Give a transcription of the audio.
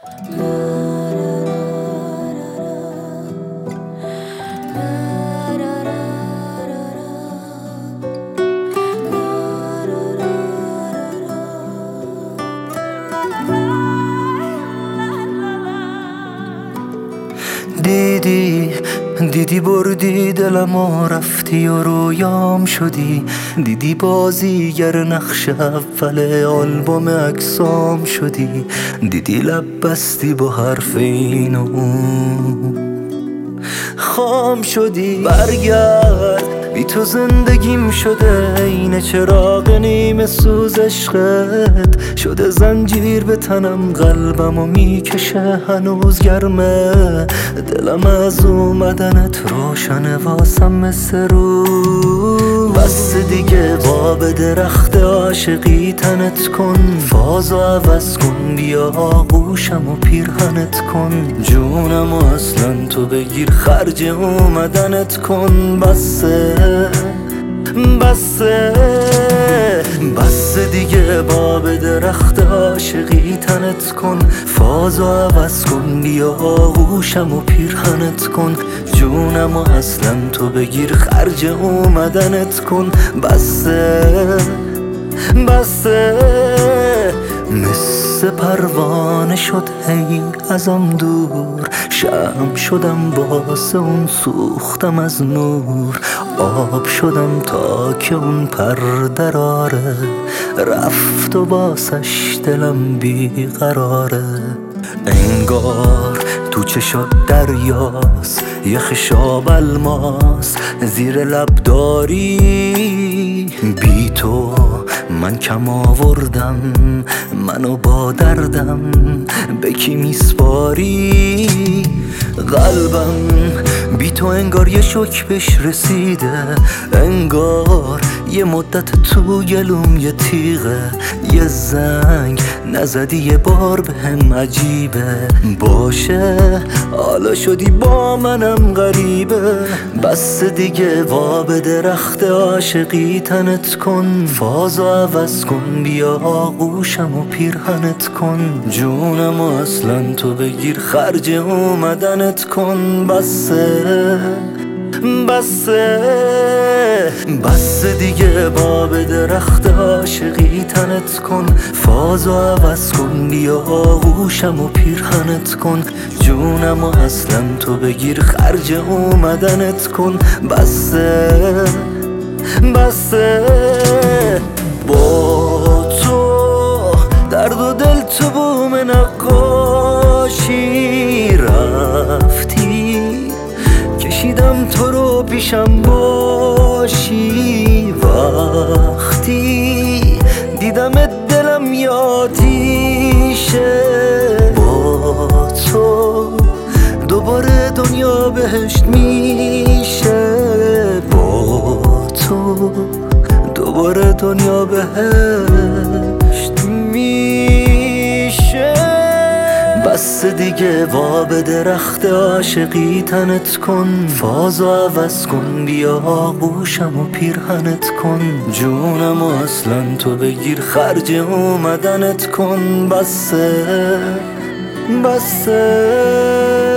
دیدی بردی دلم و رفتی و رویام شدی. دیدی بازیگر نقش اول آلبوم عکسام شدی. دیدی لب بستی با حرف این و اون خام شدی. برگرد بی تو زندگیم شده عین چراغ نیمه سوز عشقت شده. زنجیر به تنم قلبم و میکشه هنوز گرمه. دلم از اومدنت روشنه واسم مثل روز. بس دیگه باب درخت عاشقی تنت کن. فازو عوض کن بیا آغوشم و پیرهنت کن. جونم و اصلا تو بگیر خرج اومدنت کن. بسه دیگه باب درخت عاشقی تنت کن. فازو عوض کن بیا آغوشم و پیرهنت کن. جونم و اصلا تو بگیر خرج اومدنت کن. بسه مثل پروانه شد هی ازم دور. شمع شدم واسه اون سوختم از نور. آب شدم تا که اون پر دراره. رفت و باسش دلم بیقراره. انگار تو چشات دریاست یه خشاب الماس زیر لب داری. بی تو من کم آوردم منو با دردم به کی میسپاری. قلبم بی تو انگار یه شوک بهش رسیده. انگار یه مدت تو گلوم یه تیغه. یه زنگ نزدی یه بار بهم عجیبه. باشه حالا شدی با منم غریبه. بس دیگه باب درخت عاشقی تنت کن. فازو عوض کن بیا آغوشم و پیرهنت کن. جونم و اصلا تو بگیر خرج اومدنت کن. بسه دیگه باب درخت عاشقی تنت کن. فازو عوض کن بیا آغوشم و پیرهنت کن. جونم و اصلا تو بگیر خرج اومدنت کن. بسه با تو درد و دل تو بوم نقاشی رفتی. کشیدم تو رو پیشم باشی. وقتی دیدم دلم یادیشه. با تو دوباره دنیا بهشت میشه. با تو دوباره دنیا بهشت میشه. بس دیگه باب درخت عاشقی تنت کن. فازو عوض کن بیا آغوشم و پیرهنت کن. جونم و اصلا تو بگیر خرج اومدنت کن. بسه